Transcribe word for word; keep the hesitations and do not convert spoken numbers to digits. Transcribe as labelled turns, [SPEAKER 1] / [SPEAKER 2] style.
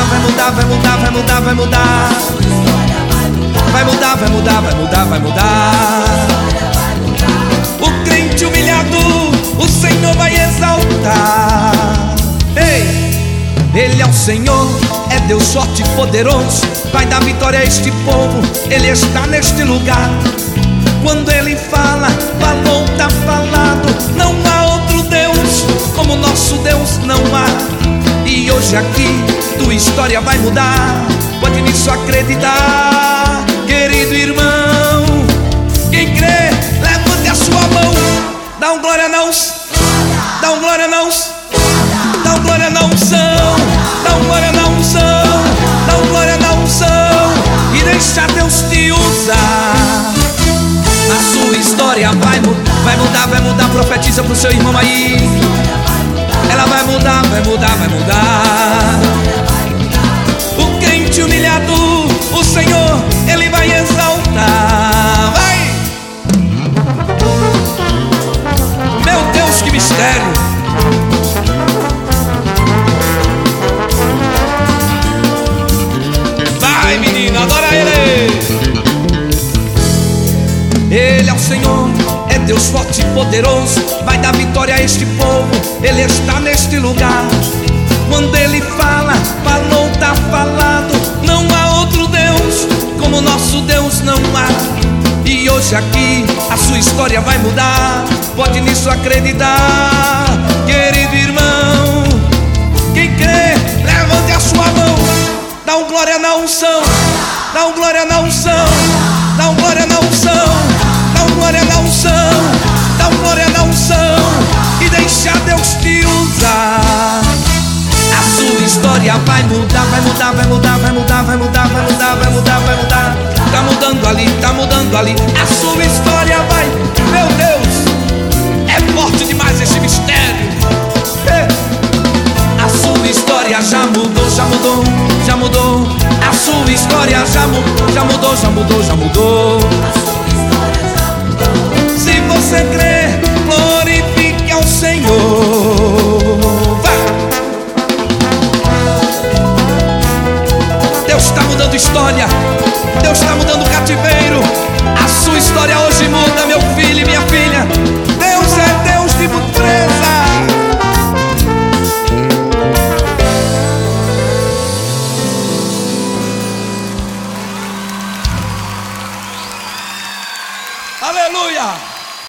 [SPEAKER 1] vai mudar, vai mudar, vai mudar, vai mudar. Vai mudar, vai mudar, vai mudar, vai mudar. O crente humilhado, o Senhor vai exaltar. Ei, Ele é o Senhor, é Deus forte e poderoso, vai dar vitória a este povo, Ele está neste lugar. Quando Ele fala, falou, tá falado. Não há outro Deus como nosso Deus, não há. E hoje aqui tua história vai mudar, pode nisso acreditar. Querido irmão, quem crê, levante a sua mão. Dá um glória não, dá um glória não, dá um glória na unção, dá um glória na unção, dá um glória na unção. E deixa Deus te usar. A sua história vai mudar, vai mudar, vai mudar. Profetiza pro seu irmão aí. Ela vai mudar, vai mudar, vai mudar. O crente humilhado, o Senhor, Ele vai exaltar. Vai! Meu Deus, que mistério! Vai, menina, adora Ele! Ele é o Senhor, é Deus forte e poderoso, vai dar vitória a este povo, Ele está neste lugar. Quando Ele fala, falou, tá falado. Não há outro Deus como nosso Deus, não há. E hoje aqui a sua história vai mudar, pode nisso acreditar. Querido irmão, quem crê, levante a sua mão. Dá um glória na unção, dá um glória na unção, dá um glória na unção, dá um glória na unção, dá um glória na unção. E deixa Deus te usar. A sua história vai mudar, vai mudar, vai mudar, vai mudar, vai mudar, vai mudar, vai mudar, vai mudar. Tá mudando ali, tá mudando ali. A sua história vai, meu Deus, é forte demais esse mistério. A sua história já mudou, já mudou, já mudou. A sua história já mudou, já mudou, já mudou, já mudou. Se você crê, glorifique ao Senhor. Vai! Deus está mudando história, Deus está mudando cativeiro. A sua história hoje muda, meu filho e minha filha. Deus é Deus de surpresa. Aleluia!